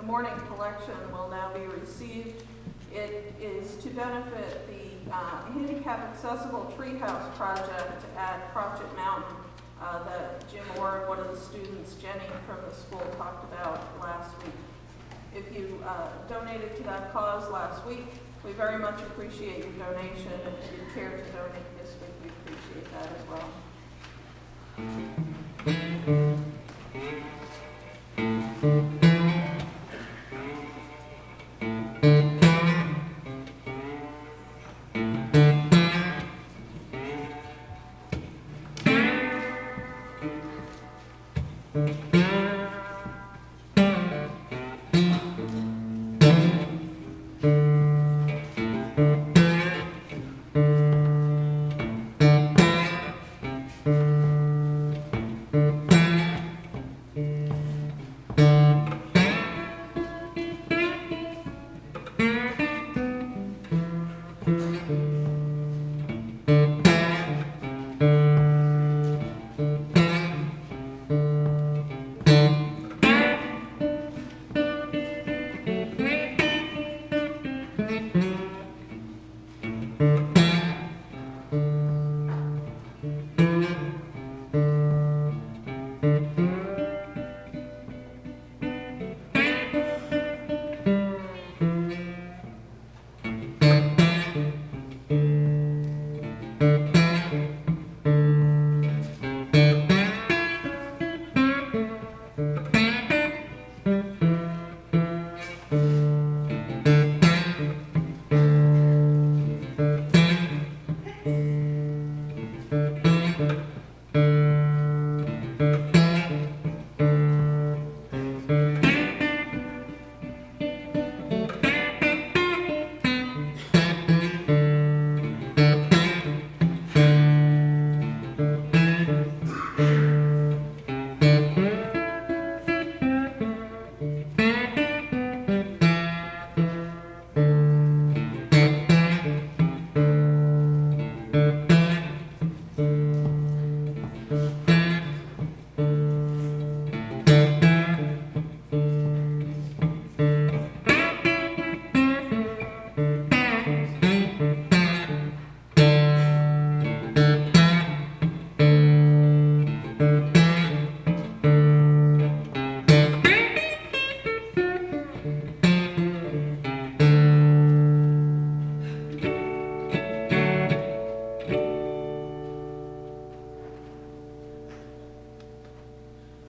morning collection will now be received. It is to benefit the handicap accessible treehouse project at Crotchet Mountain that Jim Orr, one of the students, Jenny from the school, talked about last week. If you donated to that cause last week, we very much appreciate your donation, and if you care to donate this week, we appreciate that as well.